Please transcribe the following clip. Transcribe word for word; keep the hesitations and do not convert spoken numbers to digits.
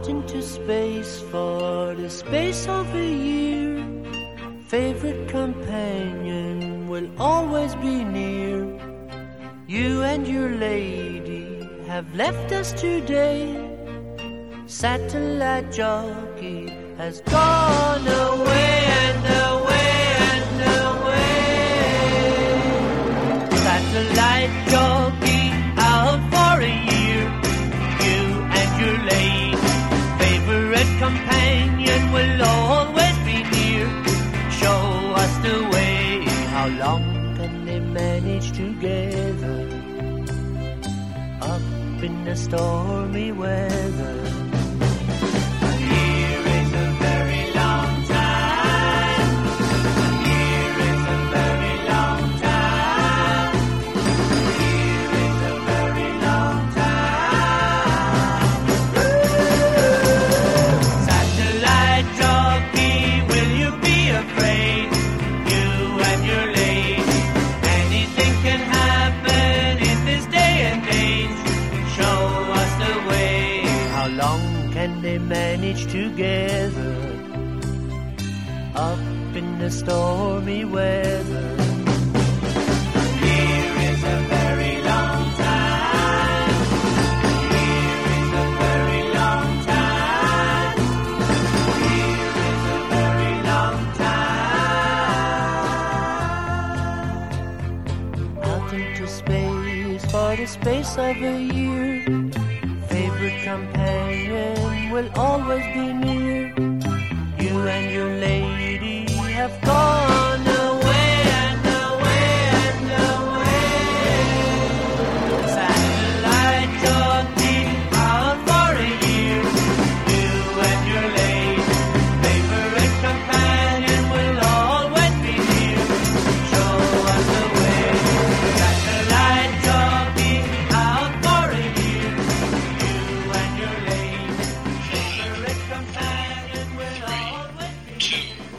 Into space for the space of a year. Favorite companion will always be near. You and your lady have left us today. Satellite jockey has gone away and away and away. Satellite jockey out for a year. You and your lady, companion will always be near. Show us the way. How long can they manage together up in the stormy weather? A year is a very long time. A year is a very long time. A year is a very long time. Can they manage together up in the stormy weather? A year is a very long time. A year is a very long time. A year is a very long time. Out into space for the space of a year. Favorite companion will always be near. You and your lady have gone away and away and away. Satellite jockey out for a year. You and your lady, favorite companion will always be near. Show us the way. Satellite jockey out for a year. Three, two,